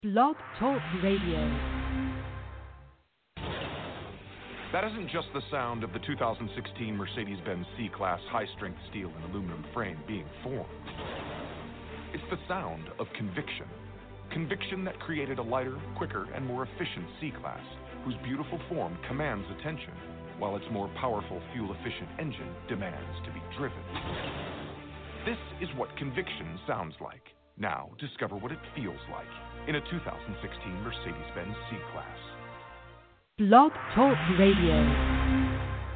Blog Talk Radio. That isn't just the sound of the 2016 Mercedes-Benz C-Class high-strength steel and aluminum frame being formed. It's the sound of conviction. Conviction that created a lighter, quicker, and more efficient C-Class, whose beautiful form commands attention, while its more powerful, fuel-efficient engine demands to be driven. This is what conviction sounds like. Now, discover what it feels like in a 2016 Mercedes-Benz C-Class. Blog Talk Radio.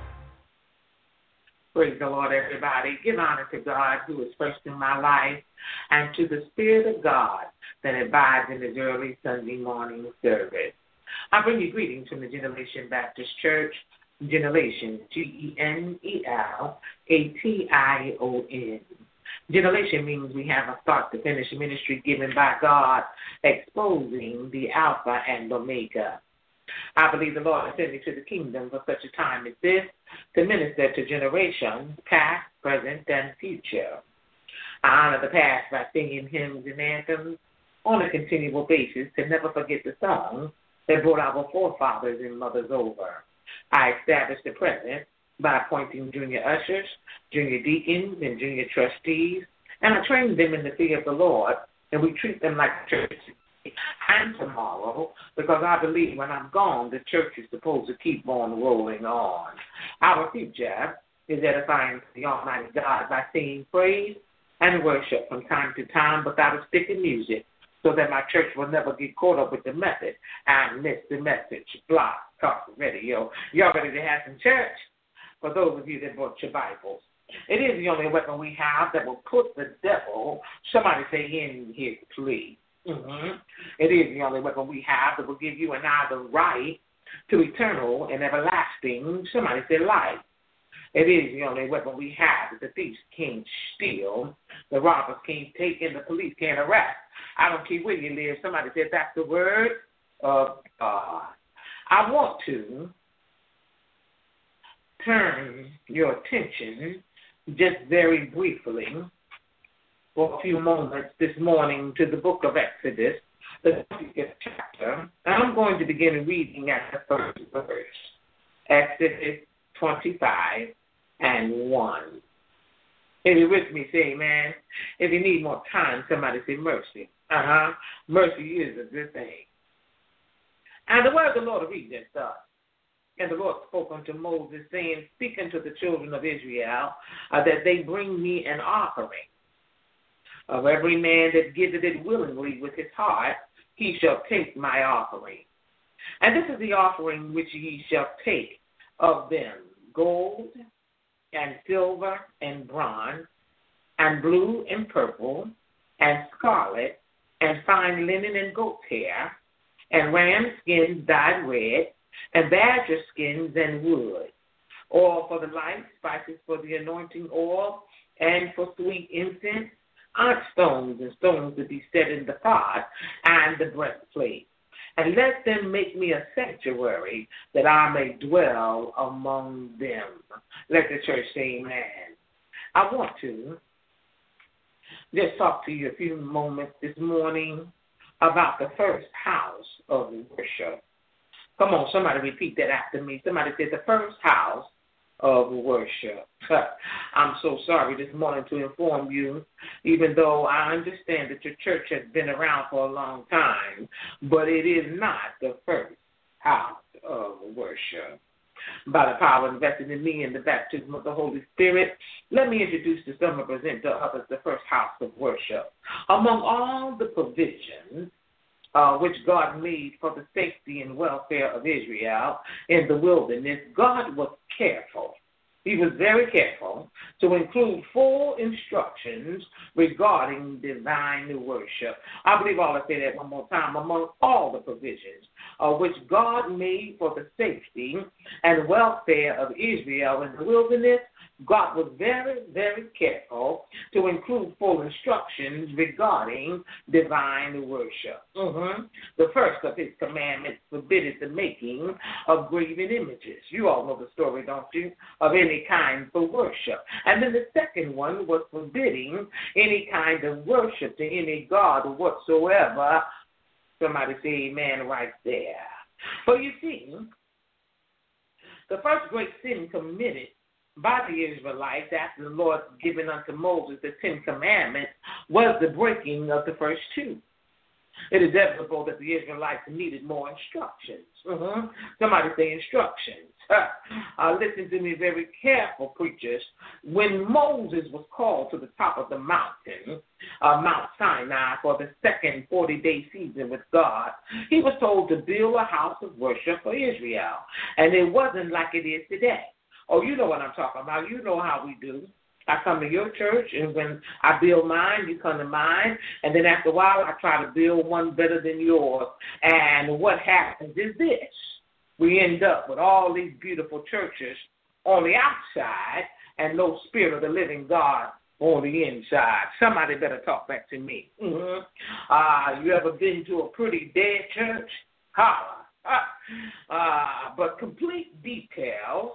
Praise the Lord, everybody. Give honor to God who is first in my life and to the Spirit of God that abides in His early Sunday morning service. I bring you greetings from the Generation Baptist Church, Generation, G-E-N-E-L-A-T-I-O-N. Generation means we have a start to finish ministry given by God, exposing the Alpha and Omega. I believe the Lord has sent me to the kingdom for such a time as this, to minister to generations, past, present, and future. I honor the past by singing hymns and anthems on a continual basis to never forget the songs that brought our forefathers and mothers over. I establish the present by appointing junior ushers, junior deacons, and junior trustees, and I train them in the fear of the Lord, and we treat them like church and tomorrow, because I believe when I'm gone, the church is supposed to keep on rolling on. Our future is edifying to the Almighty God by singing praise and worship from time to time without a stick of music, so that my church will never get caught up with the method and miss the message. Block, talk, radio. Y'all ready to have some church? For those of you that brought your Bibles, it is the only weapon we have that will put the devil, somebody say, in his plea. It is the only weapon we have that will give you and I the right to eternal and everlasting, somebody say, life. It is the only weapon we have that the thieves can't steal, the robbers can't take, and the police can't arrest. I don't care where you live. Somebody said that's the word of God. I want to turn your attention just very briefly for a few moments this morning to the book of Exodus, the 20th chapter. And I'm going to begin reading at the first verse, Exodus 25 and 1. If you're with me, say amen. If you need more time, somebody say mercy. Mercy is a good thing. And the word of the Lord reads as thus. And the Lord spoke unto Moses, saying, speak unto the children of Israel, that they bring me an offering. Of every man that giveth it willingly with his heart, he shall take my offering. And this is the offering which ye shall take of them, gold and silver and bronze, and blue and purple, and scarlet, and fine linen and goat's hair, and ram skins dyed red, and badger skins and wood, oil for the light, spices for the anointing oil, and for sweet incense, onyx stones and stones to be set in the pot, and the breastplate. And let them make me a sanctuary, that I may dwell among them. Let the church say amen. I want to just talk to you a few moments this morning about the first house of worship. Come on, somebody repeat that after me. Somebody said the first house of worship. I'm so sorry this morning to inform you, even though I understand that your church has been around for a long time, but it is not the first house of worship. By the power invested in me and the baptism of the Holy Spirit, let me introduce to some and present to others the first house of worship. Among all the provisions which God made for the safety and welfare of Israel in the wilderness, God was careful. He was very careful to include full instructions regarding divine worship. I believe I'll say that one more time. Among all the provisions which God made for the safety and welfare of Israel in the wilderness, God was very, very careful to include full instructions regarding divine worship. The first of his commandments forbidded the making of graven images. You all know the story, don't you, of any kind for worship. And then the second one was forbidding any kind of worship to any god whatsoever Somebody say amen right there. But you see, the first great sin committed by the Israelites after the Lord given unto Moses the 10 Commandments was the breaking of the first two. It is inevitable that the Israelites needed more instructions. Somebody say instructions. Listen to me very careful, preachers. When Moses was called to the top of the mountain, Mount Sinai, for the second 40-day season with God, he was told to build a house of worship for Israel. And it wasn't like it is today. Oh, you know what I'm talking about. You know how we do. I come to your church, and when I build mine, you come to mine, and then after a while, I try to build one better than yours. And what happens is this. We end up with all these beautiful churches on the outside and no spirit of the living God on the inside. Somebody better talk back to me. You ever been to a pretty dead church? Holla. But complete details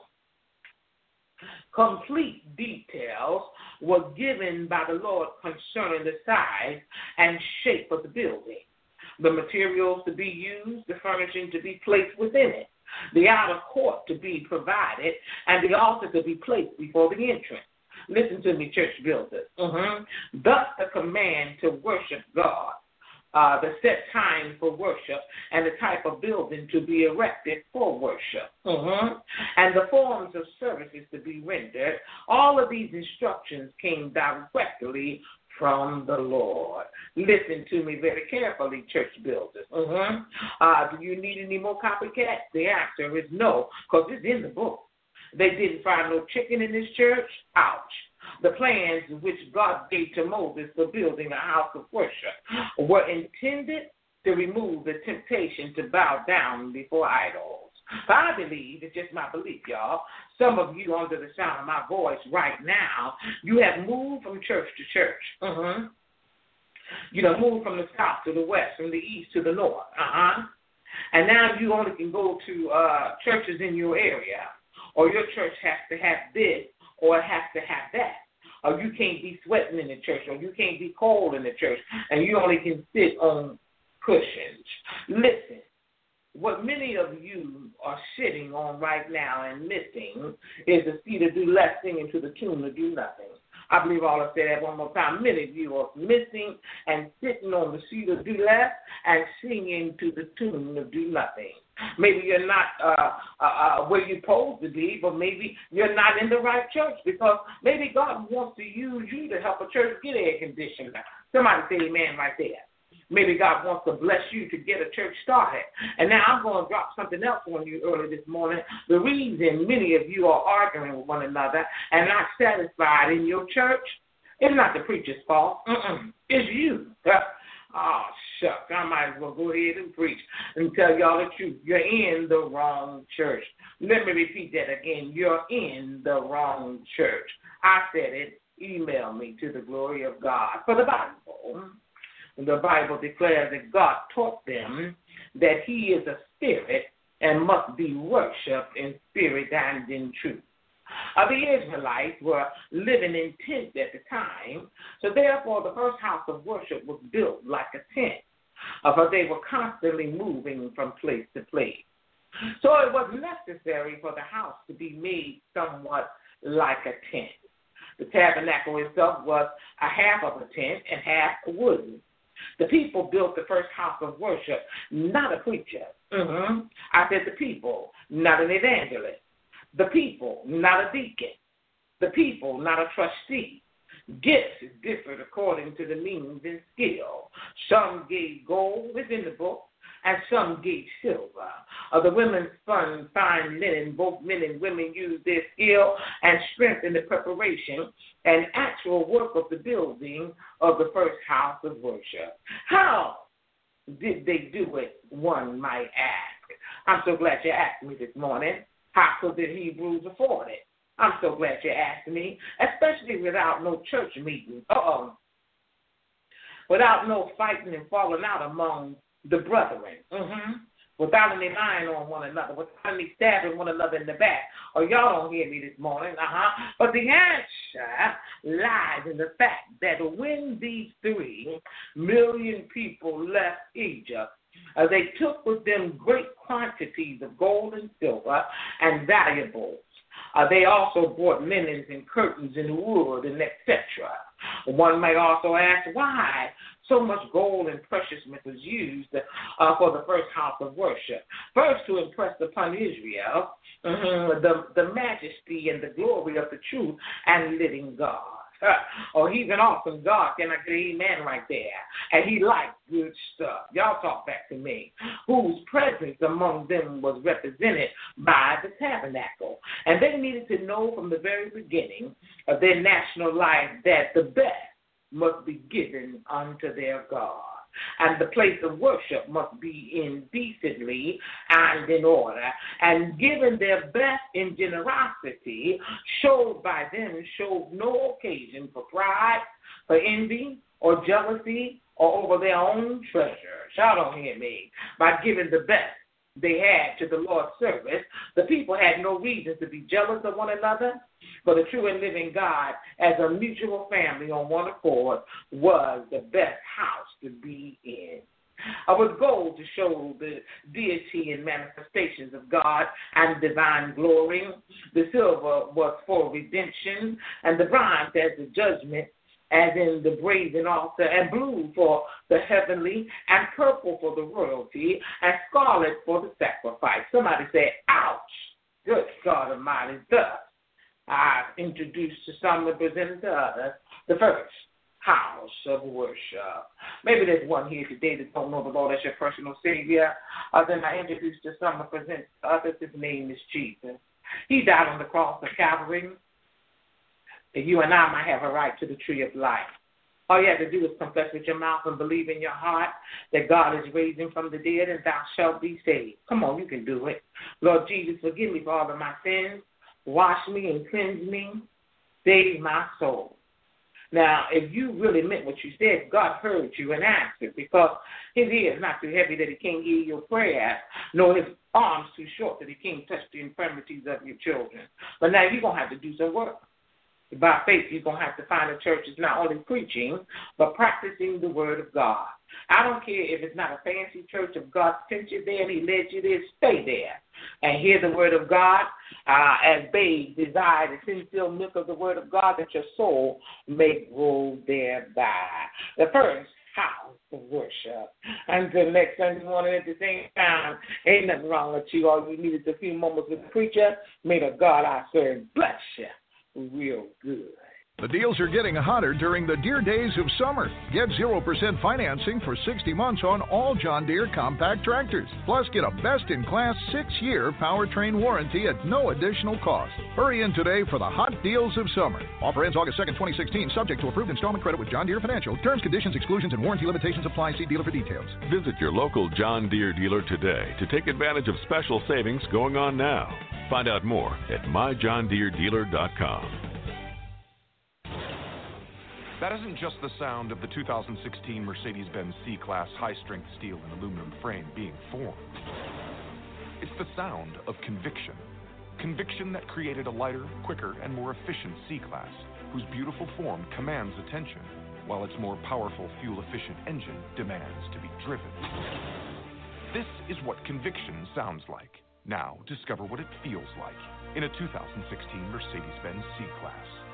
were given by the Lord concerning the size and shape of the building, the materials to be used, the furnishing to be placed within it, the outer court to be provided, and the altar to be placed before the entrance. Listen to me, church builders. Thus the command to worship God, the set time for worship, and the type of building to be erected for worship, and the forms of services to be rendered. All of these instructions came directly from the Lord. Listen to me very carefully, church builders. Do you need any more copycats? The answer is no, because it's in the book. They didn't find no chicken in this church. Ouch. The plans which God gave to Moses for building a house of worship were intended to remove the temptation to bow down before idols. I believe, it's just my belief, y'all, some of you under the sound of my voice right now, you have moved from church to church. You know, moved from the south to the west, from the east to the north. And now you only can go to churches in your area, or your church has to have this, or it has to have that. Or you can't be sweating in the church, or you can't be cold in the church, and you only can sit on cushions. Listen, what many of you are sitting on right now and missing is the seat to do less, singing to the tune to do nothing. I believe I'll say that one more time. Many of you are missing and sitting on the seat to do less and singing to the tune to do nothing. Maybe you're not where you're supposed to be, but maybe you're not in the right church, because maybe God wants to use you to help a church get air conditioning. Somebody say amen right there. Maybe God wants to bless you to get a church started. And now I'm going to drop something else on you early this morning. The reason many of you are arguing with one another and not satisfied in your church is not the preacher's fault. It's you. Oh, shucks, I might as well go ahead and preach and tell y'all the truth. You're in the wrong church. Let me repeat that again. You're in the wrong church. I said it. Email me to the glory of God. For the Bible declares that God taught them that he is a spirit and must be worshipped in spirit and in truth. The Israelites were living in tents at the time, so therefore the first house of worship was built like a tent, for they were constantly moving from place to place. So it was necessary for the house to be made somewhat like a tent. The tabernacle itself was a half of a tent and half wooden. The people built the first house of worship, not a preacher. I said the people, not an evangelist. The people, not a deacon. The people, not a trustee. Gifts differed according to the means and skill. Some gave gold, it's in the book, and some gave silver. The women spun fine linen. Both men and women used their skill and strength in the preparation and actual work of the building of the first house of worship. How did they do it, one might ask? I'm so glad you asked me this morning. How could the Hebrews afford it? I'm so glad you asked me, especially without no church meeting. Without no fighting and falling out among the brethren. Without any lying on one another, without any stabbing one another in the back. Or y'all don't hear me this morning. But the answer lies in the fact that when these 3 million people left Egypt, They took with them great quantities of gold and silver and valuables. They also brought linens and curtains and wood and etc. One might also ask why so much gold and precious metals used for the first house of worship. First, to impress upon Israel the majesty and the glory of the true and living God. He's an awesome God. Can I get an amen right there? And he liked good stuff. Y'all talk back to me. Whose presence among them was represented by the tabernacle. And they needed to know from the very beginning of their national life that the best must be given unto their God. And the place of worship must be in decently and in order. And given their best in generosity, showed by them, showed no occasion for pride, for envy, or jealousy, or over their own treasure. Y'all don't hear me. By giving the best they had to the Lord's service, the people had no reason to be jealous of one another, for the true and living God, as a mutual family on one accord, was the best house to be in. With gold to show the deity and manifestations of God and divine glory. The silver was for redemption, and the bronze as the judgment, as in the brazen altar, and blue for the heavenly, and purple for the royalty, and scarlet for the sacrifice. Somebody say, ouch! Good God Almighty. Thus, I introduced to some and presented to others the first house of worship. Maybe there's one here today that don't know the Lord as your personal Savior. Then I introduced to some and present to others. His name is Jesus. He died on the cross of Calvary, that you and I might have a right to the tree of life. All you have to do is confess with your mouth and believe in your heart that God is raised him from the dead, and thou shalt be saved. Come on, you can do it. Lord Jesus, forgive me for all of my sins. Wash me and cleanse me. Save my soul. Now, if you really meant what you said, God heard you and answered, because his ear is not too heavy that he can't hear your prayers, nor his arms too short that he can't touch the infirmities of your children. But now you're going to have to do some work. By faith, you're going to have to find a church that's not only preaching, but practicing the word of God. I don't care if it's not a fancy church. If God sent you there and he led you there, stay there and hear the word of God as babes desire the sincere milk of the word of God, that your soul may grow thereby. The first house of worship. Until next Sunday morning at the same time, ain't nothing wrong with you. All you need is a few moments with the preacher. May the God I serve bless you real good. The deals are getting hotter during the Deere days of summer. Get 0% financing for 60 months on all John Deere compact tractors. Plus, get a best-in-class 6-year powertrain warranty at no additional cost. Hurry in today for the hot deals of summer. Offer ends August 2nd, 2016, subject to approved installment credit with John Deere Financial. Terms, conditions, exclusions, and warranty limitations apply. See dealer for details. Visit your local John Deere dealer today to take advantage of special savings going on now. Find out more at myjohndeeredealer.com. That isn't just the sound of the 2016 Mercedes-Benz C-Class high-strength steel and aluminum frame being formed. It's the sound of conviction. Conviction that created a lighter, quicker, and more efficient C-Class, whose beautiful form commands attention, while its more powerful, fuel-efficient engine demands to be driven. This is what conviction sounds like. Now, discover what it feels like in a 2016 Mercedes-Benz C-Class.